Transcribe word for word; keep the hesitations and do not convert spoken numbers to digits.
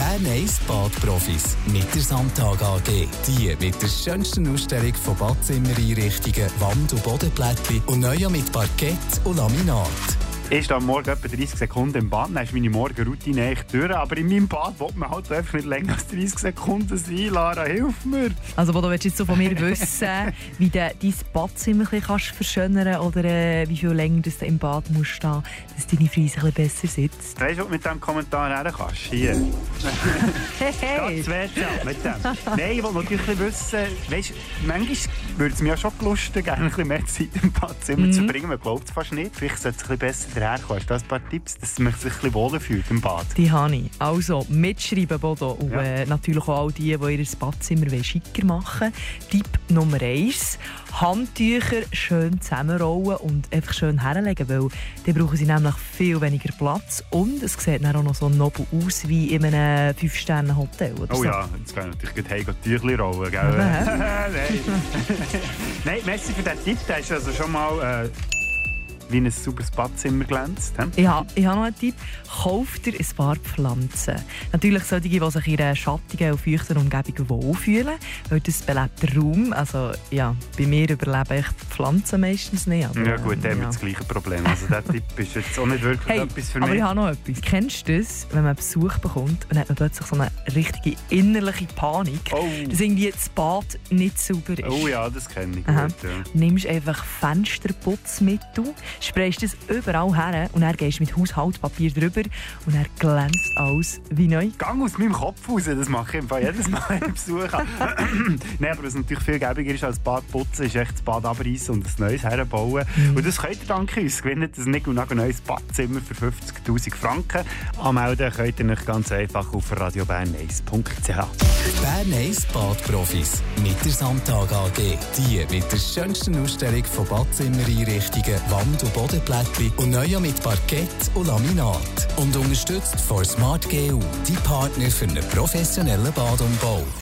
Bern-Eis Badprofis mit der Samtag A G. Die mit der schönsten Ausstellung von Badzimmereinrichtungen, Wand- und Bodenplättchen und neu mit Parkett und Laminat. Ich stehe am Morgen etwa dreißig Sekunden im Bad, dann ist meine Morgenroutine echt durch. Aber in meinem Bad will man halt einfach nicht länger als dreißig Sekunden sein. Lara, hilf mir! Also, wo du willst jetzt so von mir wissen, wie du dein Badzimmer ein bisschen verschönern kannst oder äh, wie viel länger du im Bad musst stehen, dass deine Frise ein bisschen besser sitzt. Weißt du, was du mit diesem Kommentar her kannst? Hier. Hey, hey! Das wär's ja mit dem. Nein, ich will natürlich ein bisschen wissen, weißt, manchmal würde es mir ja schon gelustet, gerne ein bisschen mehr Zeit im Badzimmer mm. zu verbringen. Man glaubt es fast nicht. Vielleicht sollte es ein bisschen besser daherkommen. Hast du ein paar Tipps, dass man sich ein bisschen wohler fühlt im Bad? Die habe ich. Also, mitschreiben, Bodo. Und ja. äh, natürlich auch all die, die ihr Badzimmer schicker machen wollen. Tipp Nummer eins. Handtücher schön zusammenrollen und einfach schön herlegen, weil dann brauchen sie nämlich viel weniger Platz und es sieht dann auch noch so nobel aus wie in einem fünf Sterne Hotel. Oder oh so. Ja, jetzt kann ich natürlich gleich Tüchli rollen, gell? Nein. Nein, merci für diesen Tipp. Der ist also schon mal... Äh wie ein sauberes Badzimmer glänzt. He? Ich habe ha noch einen Tipp. Kauf dir ein paar Pflanzen. Natürlich solche, die sich in einer schattigen und feuchten Umgebung wohlfühlen, weil das belebt den Raum. Also, ja, bei mir überleben ich die Pflanzen meistens nicht. Aber, ja gut, dann haben wir ja. das gleiche Problem. Also der Tipp ist jetzt auch nicht wirklich hey, etwas für mich. Aber ich habe noch etwas. Kennst du das, wenn man Besuch bekommt und dann hat man plötzlich so eine richtige innerliche Panik, oh. dass irgendwie das Bad nicht sauber ist? Oh ja, das kenne ich Aha. gut. Ja. Nimmst einfach Fensterputzmittel, sprayst das überall her und dann gehst du mit Haushaltspapier drüber und dann glänzt alles wie neu. Gang aus meinem Kopf raus, das mache ich im Fall jedes Mal, wenn ich Besuch habe. Nein, aber was natürlich viel gäbiger ist als Bad putzen, ist echt das Bad abreißen und ein neues herbauen. Mhm. Und das könnt ihr dank uns gewinnen, das Nick und Nago neues Badzimmer für fünfzigtausend Franken. Anmelden könnt ihr euch ganz einfach auf radio bern eins punkt c h. Bern-Eis Badprofis mit der Samtag A G. Die mit der schönsten Ausstellung von Badzimmereinrichtungen, Wand- und Bodenplättchen und neu mit Parkett und Laminat. Und unterstützt von Smart G U, die Partner für einen professionellen Badumbau.